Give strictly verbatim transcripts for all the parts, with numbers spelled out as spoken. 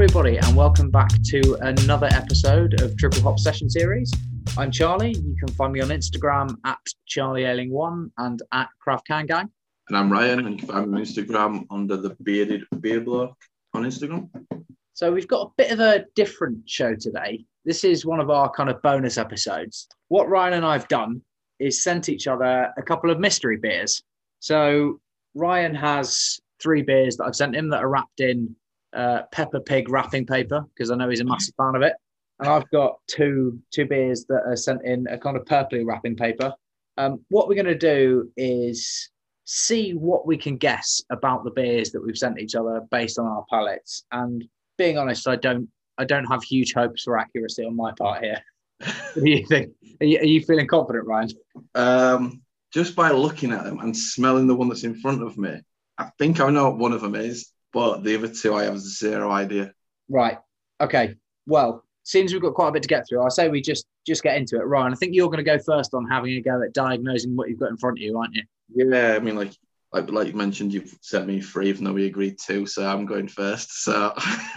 everybody, and welcome back to another episode of Triple Hop Session Series. I'm Charlie. You can find me on Instagram at Charlie Ailing one and at Craft Can Gang. And I'm Ryan, and you can find me on Instagram under the Bearded Beard Bloke on Instagram. So we've got a bit of a different show today. This is one of our kind of bonus episodes. What Ryan and I have done is sent each other a couple of mystery beers. So Ryan has three beers that I've sent him that are wrapped in uh, Peppa Pig wrapping paper, because I know he's a massive fan of it. And I've got two two beers that are sent in a kind of purpley wrapping paper. Um, what we're going to do is see what we can guess about the beers that we've sent each other based on our palates. And being honest, I don't I don't have huge hopes for accuracy on my part here. What do you think? Are you, are you feeling confident, Ryan? Um, just by looking at them and smelling the one that's in front of me, I think I know what one of them is, but the other two I have zero idea. Right. Okay. Well, since we've got quite a bit to get through, I say we just just get into it. Ryan, I think you're going to go first on having a go at diagnosing what you've got in front of you, aren't you? Yeah, I mean, like like like you mentioned, you've sent me three, even though we agreed to, so I'm going first. So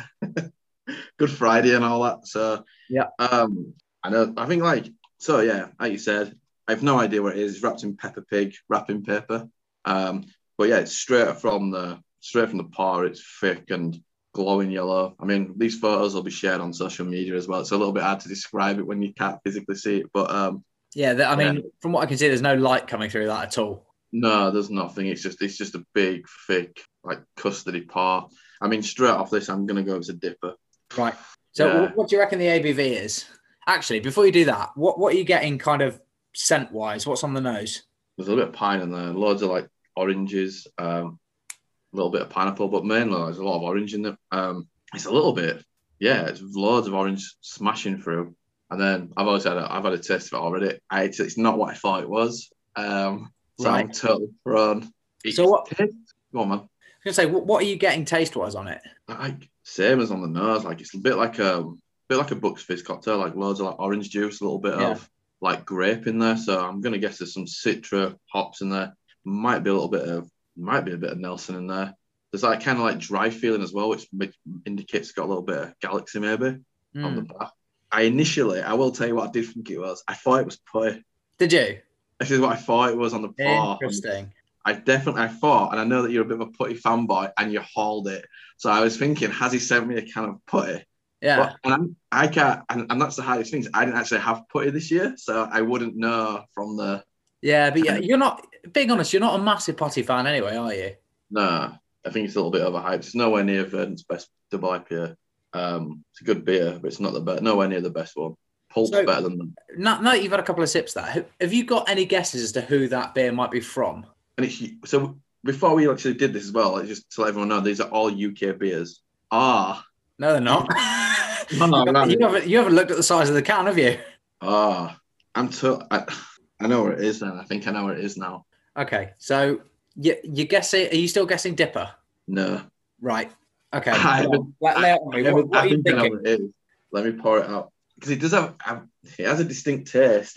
Good Friday and all that. So yeah, um, I know. I think like so. Yeah, like you said, I have no idea what it is. It's wrapped in Peppa Pig wrapping paper. Um, but yeah, it's straight from the straight from the pour. It's thick and glowing yellow. I mean, these photos will be shared on social media as well. It's a little bit hard to describe it when you can't physically see it. But um, yeah, the, I mean, yeah. From what I can see, there's no light coming through that at all. No, there's nothing. It's just it's just a big, thick, like custardy pour. I mean, straight off this, I'm gonna go with a dipper. Right. So, Yeah. what do you reckon the A B V is? Actually, before you do that, what what are you getting kind of scent wise? What's on the nose? There's a little bit of pine in there, loads of like oranges, um, a little bit of pineapple, but mainly there's a lot of orange in there. Um, it's a little bit, yeah, it's loads of orange smashing through. And then I've always had a, I've had a taste of it already. I, it's, it's not what I thought it was. Um, so Right. I'm totally thrown. It's, So what? Go on, man. I was gonna say, what, what are you getting taste wise on it? Like same as on the nose, like it's a bit like a, a bit like a Bucks Fizz cocktail, like loads of like orange juice, a little bit Yeah. of like grape in there. So I'm gonna guess there's some Citra hops in there. Might be a little bit of, might be a bit of Nelson in there. There's that kind of like dry feeling as well, which indicates it's got a little bit of Galaxy maybe Mm. on the back. I initially, I will tell you what I did think it was. I thought it was poi. Did you? This is what I thought it was on the pour. Interesting. I definitely, I thought, and I know that you're a bit of a putty fanboy, and you hauled it. So I was thinking, has he sent me a can of putty? Yeah. But, and I'm, I can't, and, and that's the hardest thing. I didn't actually have putty this year, so I wouldn't know from the. Yeah, but yeah, you're not, being honest, you're not a massive potty fan anyway, are you? No, I think it's a little bit overhyped. It's nowhere near Verdant's best double I P A. Um, it's a good beer, but it's not the best. Nowhere near the best one. Pulp's So- better than them. Now, now that you've had a couple of sips there, have you got any guesses as to who that beer might be from? And it's so before we actually did this as well, like, just to let everyone know, these are all U K beers. Ah, No, they're not. No, no, you, no. you, haven't, you haven't looked at the size of the can, have you? ah, I'm to. I, I know where it is then. I think I know where it is now. Okay, so you, you're guessing, are you still guessing Dipper? No. Right. Okay. I Well, haven't- let, lay out on me. I, What, what I are you think I know thinking? where it is. Let me pour it out because it does have. have- It has a distinct taste.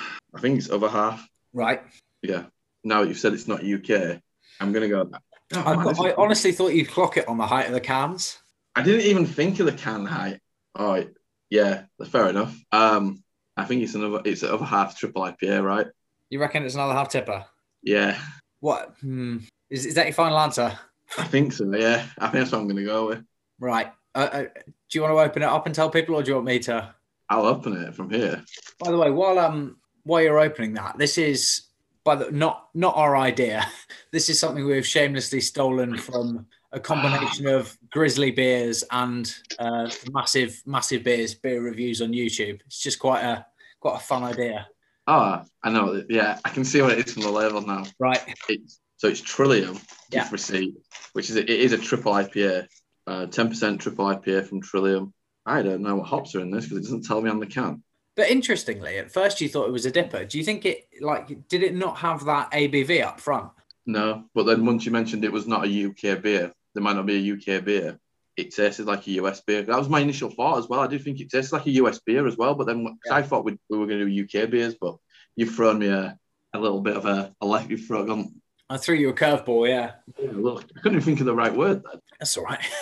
I think it's other half. Right. Yeah. Now that you've said it's not U K, I'm gonna go. Oh, I, man, this is- I honestly thought you'd clock it on the height of the cans. I didn't even think of the can height. Oh, yeah, that's fair enough. Um, I think it's another. It's the other half triple I P A, right? You reckon it's another half tipper? Yeah, What? Hmm. Is, is that your final answer? I think so. Yeah, I think that's what I'm gonna go with. Right. Uh, uh, do you want to open it up and tell people, or do you want me to? I'll open it from here. By the way, while um while you're opening that, this is by the not not our idea. This is something we've shamelessly stolen from a combination of Grizzly beers and uh, massive massive beers beer reviews on YouTube. It's just quite a quite a fun idea. Oh, I know. Yeah, I can see what it is from the label now. Right. It's, so it's Trillium Yeah. gift receipt, which is a, it is a triple I P A, uh, ten percent triple I P A from Trillium. I don't know what hops are in this because it doesn't tell me on the can. But interestingly, at first you thought it was a dipper. Do you think it like did it not have that A B V up front? No, but then once you mentioned it was not a U K beer, there might not be a U K beer. It tasted like a U S beer. That was my initial thought as well. I did think it tasted like a U S beer as well, but then Yeah. I thought we'd, we were going to do U K beers, but you've thrown me a, a little bit of a, a left. You've thrown, I threw you a curveball, yeah. look, I couldn't even think of the right word then. That's all right.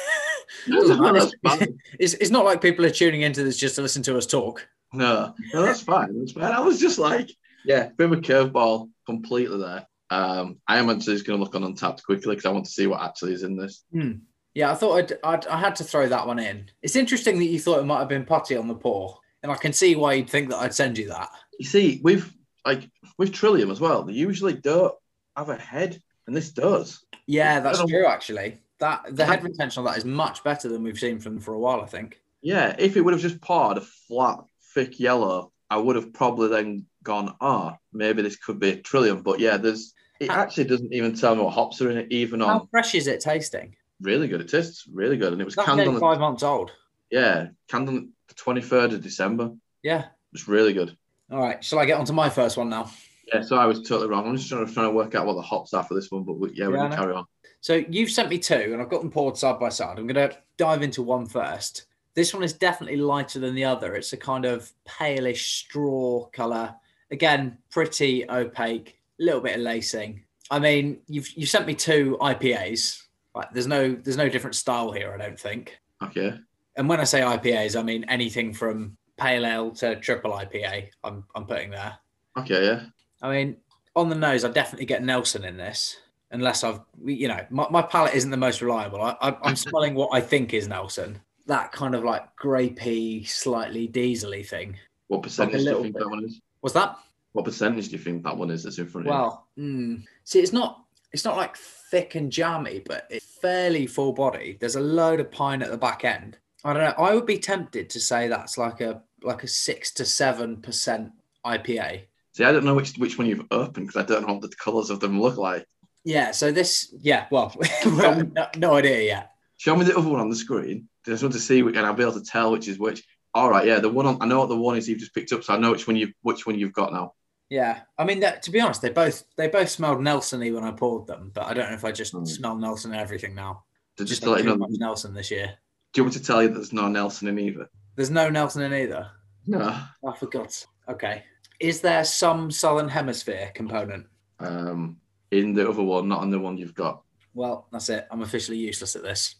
Doesn't No, matter. that's fine. It's, it's not like people are tuning into this just to listen to us talk. No, no, that's fine. That's fine. I was just like, yeah, bit of a curveball completely there. Um, I am actually just going to look on Untapped quickly because I want to see what actually is in this. Hmm. Yeah, I thought I'd, I'd, I had to throw that one in. It's interesting that you thought it might have been putty on the paw, and I can see why you'd think that I'd send you that. You see, with like with Trillium as well, they usually don't have a head, and this does. Yeah, that's I don't- true. Actually, that the head retention on that is much better than we've seen from them for a while. I think. Yeah, if it would have just poured a flat, thick yellow, I would have probably then gone, ah, oh, maybe this could be a Trillium. But yeah, there's it actually doesn't even tell me what hops are in it, even How on fresh is it tasting? really good. It tastes really good, and it was That's canned nearly on the, five months old. yeah, canned on the twenty-third of December. Yeah. It's really good. All right. Shall I get on to my first one now? Yeah, so I was totally wrong. I'm just trying to, trying to work out what the hops are for this one, but we, yeah, we Yeah, I can know. carry on. So you've sent me two, and I've got them poured side by side. I'm going to dive into one first. This one is definitely lighter than the other. It's a kind of palish straw colour. Again, pretty opaque, a little bit of lacing. I mean, you've you sent me two I P As. Like, there's no there's no different style here, I don't think. Okay. And when I say I P As, I mean anything from pale ale to triple I P A. I'm I'm putting there. Okay, yeah. I mean, on the nose, I definitely get Nelson in this, unless I've, you know, my, my palate isn't the most reliable. I, I, I'm smelling what I think is Nelson. That kind of like grapey, slightly diesely thing. What percentage do you little think bit. that one is? What's that? What percentage do you think that one is that's in front of you? Well, mm, see, it's not it's not like thick and jammy, but it's fairly full body. There's a load of pine at the back end. I don't know. I would be tempted to say that's like a like a six to seven percent I P A. See, I don't know which which one you've opened because I don't know what the colours of them look like. Yeah. So this, yeah. Well, no, no idea yet. Show me the other one on the screen. I just want to see, and I'll be able to tell which is which. All right, yeah, the one on, I know what the one is you've just picked up, so I know which one you which one you've got now. Yeah, I mean, that, to be honest, they both they both smelled Nelson-y when I poured them, but I don't know if I just Mm. smell Nelson and everything now. To Just just to let you too know, much Nelson this year. do you want me to tell you that there's no Nelson in either? There's no Nelson in either. No. I forgot. Okay. Is there some Southern Hemisphere component? Um, in the other one, not on the one you've got. Well, that's it. I'm officially useless at this.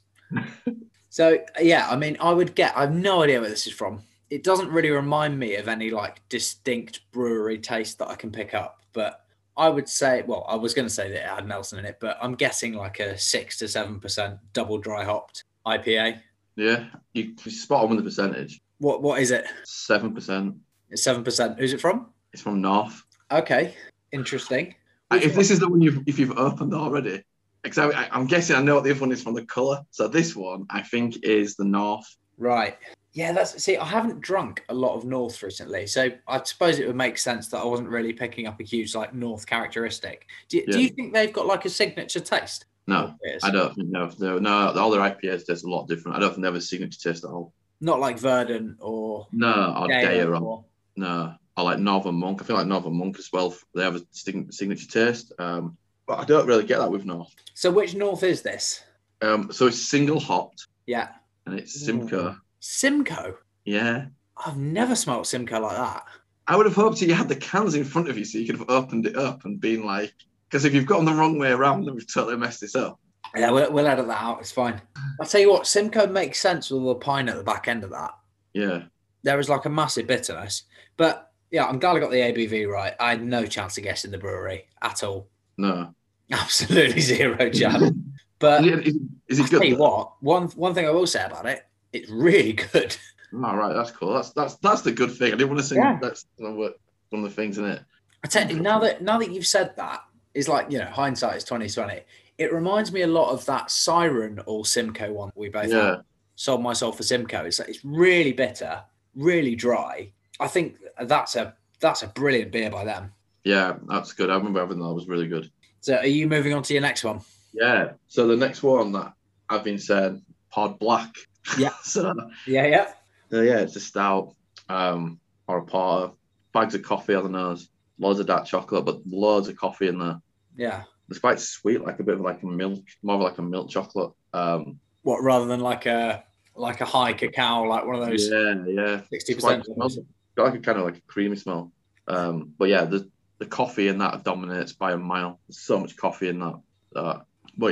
So, yeah, I mean, I would get, I have no idea where this is from. It doesn't really remind me of any like distinct brewery taste that I can pick up, but I would say, well, I was going to say that it had Nelson in it, but I'm guessing like a six to seven percent double dry hopped I P A. Yeah, you, you're spot on with the percentage. What What is it? Seven percent. It's seven percent. Who's it from? It's from North. Okay, interesting. If this is the one you've if you've opened already, because I, I, I'm guessing I know what the other one is from the colour. So this one I think is the North. Right. Yeah, that's see, I haven't drunk a lot of North recently, so I suppose it would make sense that I wasn't really picking up a huge like North characteristic. Do, Yeah. do you think they've got like a signature taste? No, Yes. I don't think no, no, no. All their I P As taste a lot different. I don't think they have a signature taste at all. Not like Verdant or No, or Gale Daya, or or- no, or like Northern Monk. I feel like Northern Monk as well. They have a sig- signature taste. Um, but I don't really get that with North. So which North is this? Um, so it's single hopped Yeah. and it's Simcoe. Simcoe. Yeah. I've never smelled Simcoe like that. I would have hoped you had the cans in front of you so you could have opened it up and been like, because if you've got them the wrong way around, then we've totally messed this up. Yeah, we'll, we'll edit that out. It's fine. I'll tell you what, Simcoe makes sense with all the pine at the back end of that. Yeah. There is like a massive bitterness. But yeah, I'm glad I got the A B V right. I had no chance of guessing the brewery at all. No. Absolutely zero chance. But Is it, is, is I'll it good? tell you though? what, one one thing I will say about it, it's really good. All right, that's cool. That's that's that's the good thing. I didn't want to say Yeah. that's one of the things in it. I tell you, now that now that you've said that, it's like, you know, hindsight is twenty twenty. It reminds me a lot of that Siren or Simcoe one we both Yeah. had. Sold myself for Simcoe. It's it's really bitter, really dry. I think that's a that's a brilliant beer by them. Yeah, that's good. I remember having that. It was really good. So are you moving on to your next one? Yeah. So the next one that I've been saying, Pod Black. Yeah. so Yeah, yeah. uh, yeah, it's a stout um, or a porter. Bags of coffee on the nose. Loads of dark chocolate, but loads of coffee in there. Yeah. It's quite sweet, like a bit of like a milk, more of like a milk chocolate. Um, What, rather than like a like a high cacao, like one of those yeah, yeah. sixty It's quite, percent? it smells, got like a kind of like a creamy smell. Um, but yeah, the the coffee in that dominates by a mile. There's so much coffee in that. Uh, but yeah,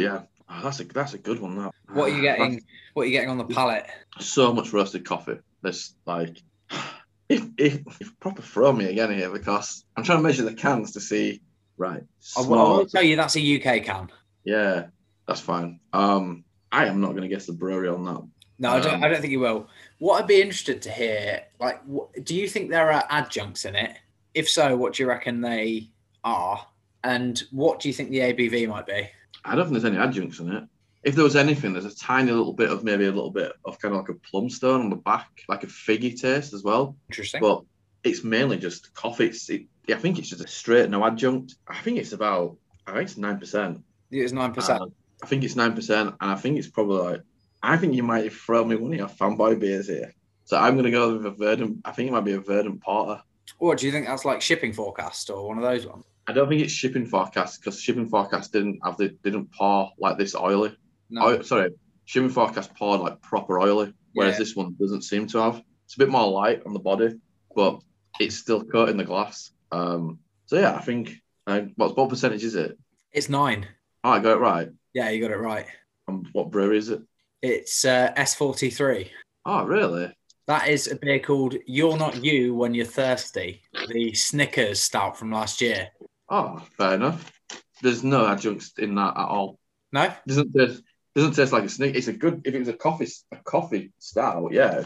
Oh, that's a that's a good one. That. What are you getting? That's What are you getting on the palate? so much roasted coffee. There's like, if, if if proper throw me again here because I'm trying to measure the cans to see. Right. I will, I will tell you that's a U K can. Yeah, that's fine. Um, I am not going to guess the brewery on that. No, I don't. I don't think you will. What I'd be interested to hear, like, what, do you think there are adjuncts in it? If so, what do you reckon they are? And what do you think the A B V might be? I don't think there's any adjuncts in it. If there was anything, there's a tiny little bit of maybe a little bit of kind of like a plum stone on the back, like a figgy taste as well. Interesting. But it's mainly just coffee. It's, it, I think it's just a straight no adjunct. I think it's about, I think it's nine percent. It's nine percent. Uh, I think it's nine percent, and I think it's probably like, I think you might have thrown me one of your fanboy beers here. So I'm going to go with a Verdant. I think it might be a Verdant Porter. What do you think that's like shipping forecast or one of those ones? I don't think it's shipping forecast because shipping forecast didn't have the didn't pour like this oily. No. Oh, sorry, shipping forecast poured like proper oily, whereas Yeah. this one doesn't seem to have. It's a bit more light on the body, but it's still coating the glass. Um, so yeah, I think. Uh, what what percentage is it? It's nine. Oh, I got it right. Yeah, you got it right. And what brewery is it? It's uh, S forty-three. Oh, really? That is a beer called You're Not You When You're Thirsty, the Snickers stout from last year. Oh, fair enough. There's no adjuncts in that at all. No? Doesn't taste doesn't taste like a snick. It's a good if it was a coffee a coffee stout, yeah.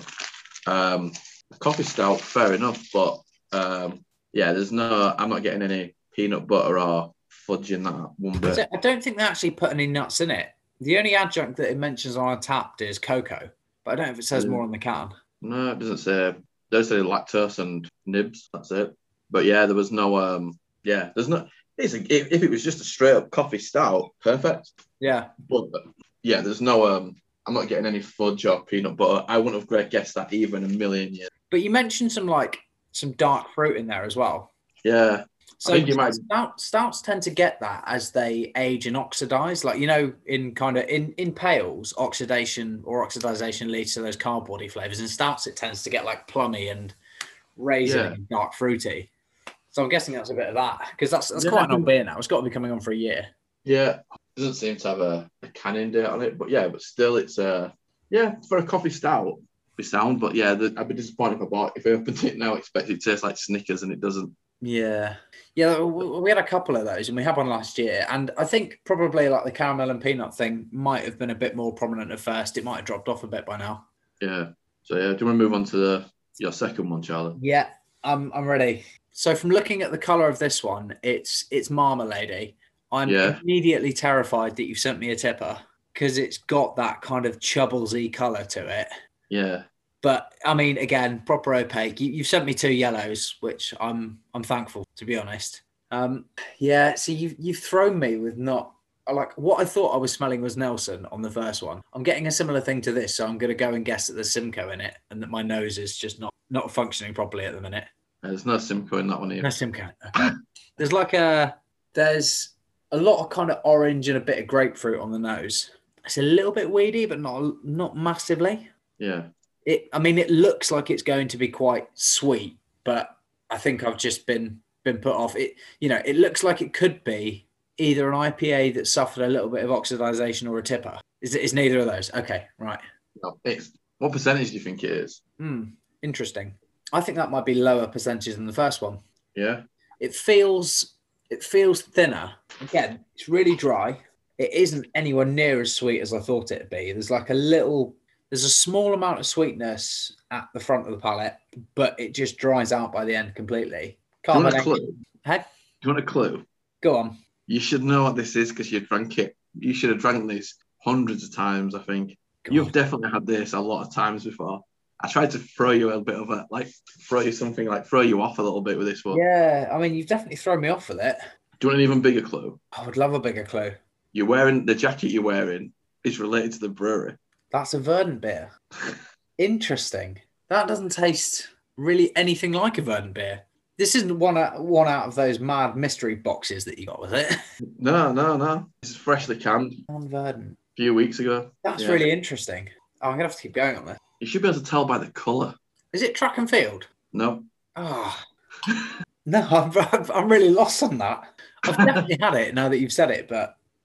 Um, a coffee stout, fair enough, but um, yeah, there's no. I'm not getting any peanut butter or fudge in that one I bit. don't- I don't think they actually put any nuts in it. The only adjunct that it mentions on Untapped is cocoa, but I don't know if it says Mm. more on the can. No, it doesn't say. There's say lactose and nibs. That's it. But yeah, there was no. Um, yeah, there's no. It's a, if, if it was just a straight up coffee stout, perfect. Yeah. But yeah, there's no. Um, I'm not getting any fudge or peanut butter. I wouldn't have great guessed that either in a million years. But you mentioned some like some dark fruit in there as well. Yeah, So I think you might. stout, stouts tend to get that as they age and oxidize. Like, you know, in kind of in, in pails, oxidation or oxidization leads to those cardboardy flavors. In stouts, it tends to get like plummy and raisin Yeah. and dark fruity. So I'm guessing that's a bit of that because that's that's Yeah, quite I an old think- beer now. It's got to be coming on for a year. Yeah, doesn't seem to have a, a canning date on it, but yeah, but still, it's uh, yeah, for a coffee stout, be sound. But yeah, the, I'd be disappointed if I bought if I opened it now, expect it to taste like Snickers, and it doesn't. Yeah. Yeah, we we had a couple of those and we had one last year. And I think probably like the caramel and peanut thing might have been a bit more prominent at first. It might have dropped off a bit by now. Yeah. So yeah, do you want to move on to the, your second one, Charlie? Yeah, I'm I'm ready. So from looking at the colour of this one, it's it's marmalade. I'm Yeah. immediately terrified that you've sent me a tipper because it's got that kind of Chubblesy colour to it. Yeah. But I mean, again, proper opaque. You, you've sent me two yellows, which I'm I'm thankful, to be honest. Um, yeah, so you've you've thrown me with not like what I thought I was smelling was Nelson on the first one. I'm getting a similar thing to this, so I'm going to go and guess that there's Simcoe in it and that my nose is just not not functioning properly at the minute. There's no Simcoe in that one No either. Simcoe. Okay. There's like a there's a lot of kind of orange and a bit of grapefruit on the nose. It's a little bit weedy, but not not massively. Yeah. It, I mean, it looks like it's going to be quite sweet, but I think I've just been been put off. It, you know, it looks like it could be either an I P A that suffered a little bit of oxidization or a tipper. Is it's neither of those? Okay, right. No, it's, what percentage do you think it is? Hmm, interesting. I think that might be lower percentage than the first one. Yeah. It feels it feels thinner. Again, it's really dry. It isn't anywhere near as sweet as I thought it'd be. There's like a little. There's a small amount of sweetness at the front of the palate, but it just dries out by the end completely. Do you want a Carbonate- clue? Heck, Do you want a clue? go on. You should know what this is because you drank it. You should have drank this hundreds of times, I think. Go You've on. definitely had this a lot of times before. I tried to throw you a bit of a, like, throw you something, like, throw you off a little bit with this one. Yeah, I mean, you've definitely thrown me off with it. Do you want an even bigger clue? I would love a bigger clue. You're wearing, the jacket you're wearing is related to the brewery. That's a Verdant beer. Interesting. That doesn't taste really anything like a Verdant beer. This isn't one out, one out of those mad mystery boxes that you got, was it? No, no, no. This is freshly canned a On Verdant. few weeks ago. That's Yeah. really interesting. Oh, I'm going to have to keep going on this. You should be able to tell by the colour. Is it track and field? No. Oh. No, I'm, I'm I'm really lost on that. I've definitely had it now that you've said it, but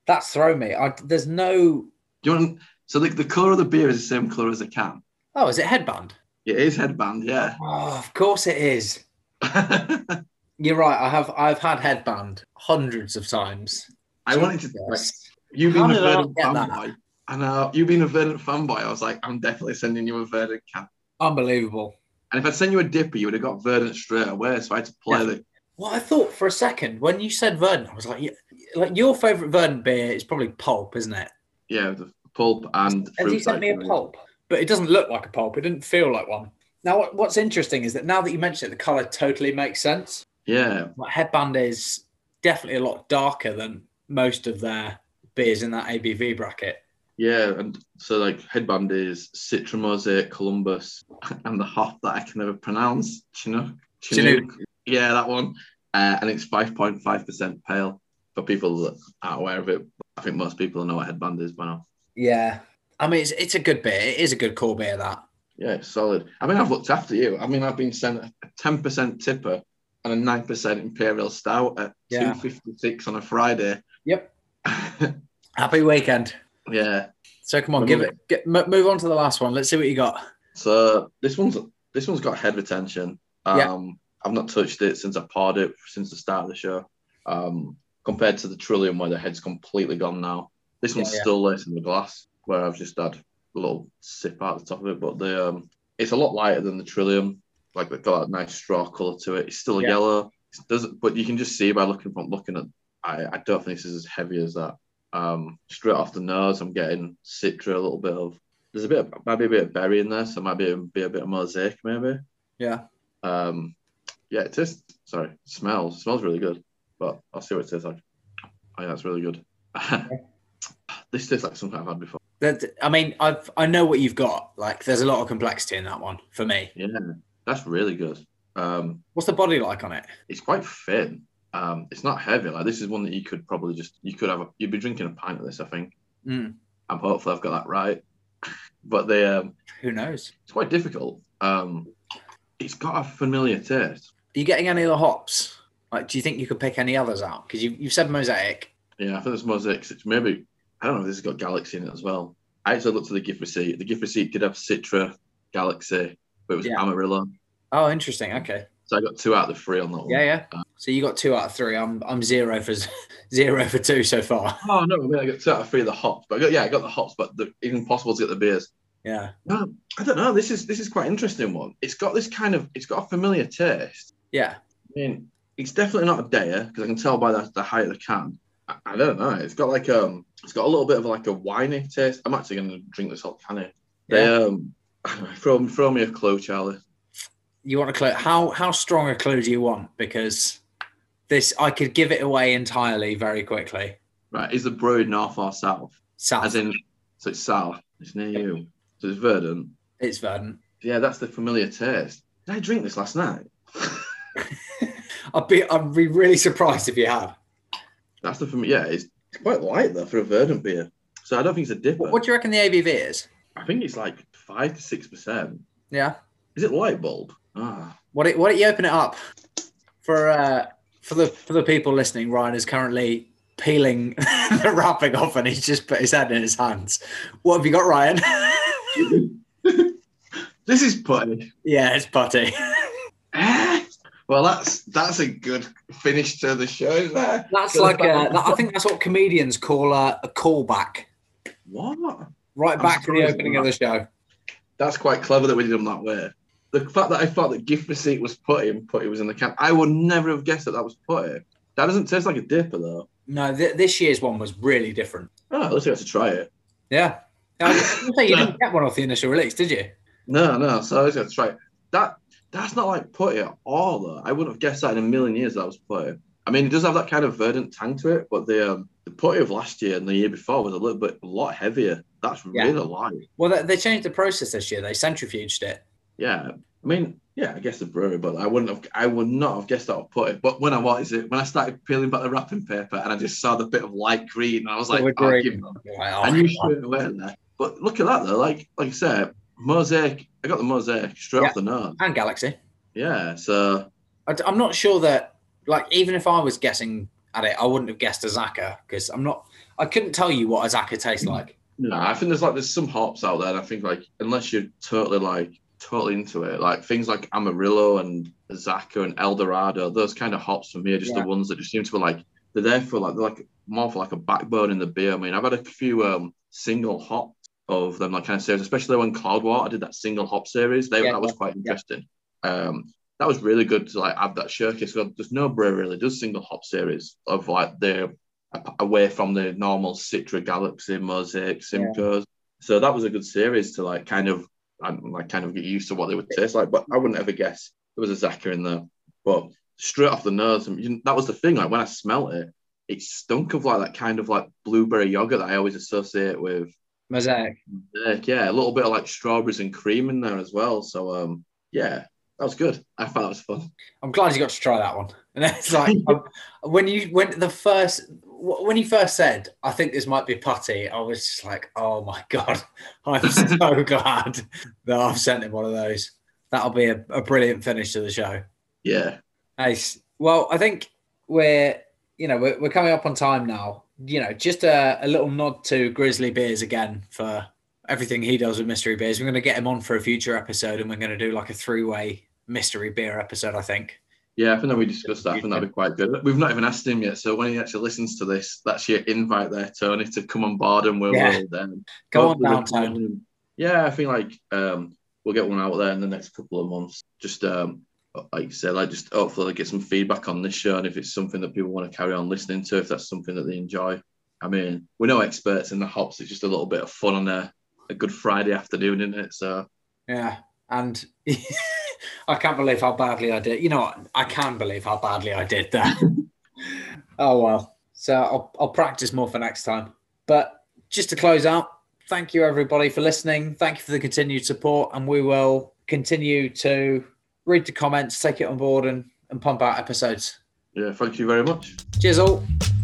That's thrown me. I, there's no. Do you want? So the, the color of the beer is the same color as the can. Oh, is it headband? It is headband, yeah. Oh, of course it is. You're right. I have I've had headband hundreds of times. I wanted to. Like, you being a Verdant fanboy, I know you being a Verdant fanboy. I was like, I'm definitely sending you a Verdant can. Unbelievable. And if I'd sent you a dipper, you would have got Verdant straight away. So I had to play yeah. the. Well, I thought for a second when you said Verdant, I was like, yeah, like your favourite Verdant beer is probably pulp, isn't it? Yeah, the pulp and. Has he sent me a pulp? But it doesn't look like a pulp. It didn't feel like one. Now, what's interesting is that now that you mention it, the colour totally makes sense. Yeah. Like headband is definitely a lot darker than most of their beers in that A B V bracket. Yeah, and so like headband is Citra Mosaic, Columbus, and the hop that I can never pronounce. Chinook. Chinook. Yeah, that one. Uh, and it's five point five percent pale. For people that aren't aware of it, I think most people know what headband is by now. Yeah. I mean, it's, it's a good beer. It is a good core beer, that. Yeah, it's solid. I mean, I've looked after you. I mean, I've been sent a ten percent tipper and a nine percent Imperial Stout at yeah. two fifty-six on a Friday. Yep. Happy weekend. Yeah. So come on, but give it. Get, move on to the last one. Let's see what you got. So this one's this one's got head retention. Um, yeah. I've not touched it since I poured it since the start of the show. Um, compared to the Trillium where the head's completely gone now. This one's yeah, yeah. still laced in the glass where I've just had a little sip out the top of it. But the um, it's a lot lighter than the Trillium. Like they've got a nice straw colour to it. It's still yeah. yellow. It doesn't, but you can just see by looking from looking at. I, I don't think this is as heavy as that. Um, straight off the nose, I'm getting Citra, a little bit of. There's a bit, of, might be a bit of berry in there, so might be, be a bit of mosaic, maybe. Yeah. Um, yeah, it tastes. Sorry, it smells. It smells really good, but I'll see what it tastes like. Oh yeah, that's really good. This tastes like something I've had before. That, I mean, I've I know what you've got. Like, there's a lot of complexity in that one for me. Yeah, that's really good. Um, What's the body like on it? It's quite thin. Um, it's not heavy. Like this is one that you could probably just you could have. A, you'd be drinking a pint of this, I think. Mm. I'm hopeful I've got that right. But they, um, who knows? It's quite difficult. Um, it's got a familiar taste. Are you getting any of the hops? Like, do you think you could pick any others out? Because you you've said mosaic. Yeah, I think there's mosaic. Maybe I don't know if this has got Galaxy in it as well. I actually looked at the gift receipt. The gift receipt did have Citra, Galaxy, but it was yeah. Amarillo. Oh, interesting. Okay. So I got two out of the three on that one. Yeah, yeah. Uh, so you got two out of three. I'm I'm zero for zero for two so far. Oh no, I mean I got two out of three of the hops, but I got yeah, I got the hops, but the, even possible to get the beers. Yeah. No, I don't know. This is this is quite an interesting one. It's got this kind of it's got a familiar taste. Yeah. I mean, it's definitely not a Daya because I can tell by the, the height of the can. I, I don't know. It's got like um, it's got a little bit of like a winey taste. I'm actually going to drink this whole can. They yeah. um, throw throw me a clue, Charlie. You want a clue? How how strong a clue do you want? Because this, I could give it away entirely very quickly. Right. Is the brewery north or south? South. As in, so it's south. It's near yep. you. So it's Verdant. It's Verdant. Yeah, that's the familiar taste. Did I drink this last night? I'd be I'd be really surprised if you have. That's the familiar. Yeah, it's, it's quite light though for a Verdant beer. So I don't think it's a dipper. What, what do you reckon the A B V is? I think it's like five to six percent. Yeah. Is it light bulb? Ah. What it, why don't you open it up for uh, for the for the people listening? Ryan is currently peeling the wrapping off, and he's just put his head in his hands. What have you got, Ryan? This is putty. Yeah, it's putty. Well, that's that's a good finish to the show. There. That's like a, that, I think that's what comedians call a, a callback. What? Right back to the opening of the show. That's quite clever that we did them that way. The fact that I thought that gift receipt was putty and putty was in the can, I would never have guessed that that was putty. That doesn't taste like a dipper, though. No, th- this year's one was really different. Oh, let's have to try it. Yeah. I was say you didn't get one off the initial release, did you? No, no. So let's have to try it. That, that's not like putty at all, though. I wouldn't have guessed that in a million years that was putty. I mean, it does have that kind of verdant tang to it, but the um, the putty of last year and the year before was a little bit, a lot heavier. That's yeah. really light. Well, they, they changed the process this year. They centrifuged it. Yeah. I mean, yeah, I guess the brewery, but I wouldn't have, I would not have guessed that would put it. But when I wanted it, when I started peeling back the wrapping paper and I just saw the bit of light green, and I was like, oh, oh, give them. Wow. I knew straight away there. But look at that though, like like I said, mosaic. I got the mosaic straight yeah. off the nose. And Galaxy. Yeah, so I, I'm not sure that, like, even if I was guessing at it, I wouldn't have guessed a Zaka because I'm not. I couldn't tell you what a Zaka tastes like. No, I think there's like there's some hops out there, and I think like unless you're totally like totally into it, like things like Amarillo and Zaka and El Dorado, those kind of hops for me are just yeah. the ones that just seem to be like they're there for like they're like more for like a backbone in the beer. I mean, I've had a few um single hops of them like kind of series, especially when Cloudwater did that single hop series. They, yeah, that was quite interesting. Yeah. Um, that was really good to like add that showcase. There's no brewery really does single hop series of like they're away from the normal Citra, Galaxy, Mosaic, Simcoes. Yeah. So that was a good series to like kind of like kind of get used to what they would taste like. But I wouldn't ever guess there was a Zaka in there. But straight off the nose, I mean, that was the thing. Like when I smelt it, it stunk of like that kind of like blueberry yogurt that I always associate with Mosaic. Mosaic. Yeah, a little bit of like strawberries and cream in there as well. So um, yeah. That was good. I thought it was fun. I'm glad you got to try that one. And it's like when you went the first when you first said, I think this might be putty, I was just like, oh my God, I'm so glad that I've sent him one of those. That'll be a, a brilliant finish to the show. Yeah. Nice. Well, I think we're, you know, we're, we're coming up on time now. You know, just a, a little nod to Grizzly Beers again for everything he does with mystery beers. We're going to get him on for a future episode, and we're going to do like a three-way mystery beer episode, I think. Yeah, I think that we discussed that. I think that'd be quite good. We've not even asked him yet, so when he actually listens to this, that's your invite there, Tony, to come on board, and we'll, yeah. we'll then go on down, Tony. Yeah, I think like um, we'll get one out there in the next couple of months. Just um, like you said, like just hopefully get some feedback on this show, and if it's something that people want to carry on listening to, if that's something that they enjoy. I mean, we're no experts in the hops. It's just a little bit of fun on a, a good Friday afternoon, isn't it? So yeah, and I can't believe how badly I did. You know what? I can believe how badly I did that. Oh well. So I'll I'll practice more for next time. But just to close out, thank you everybody for listening. Thank you for the continued support, and we will continue to read the comments, take it on board, and, and pump out episodes. Yeah, thank you very much. Cheers all.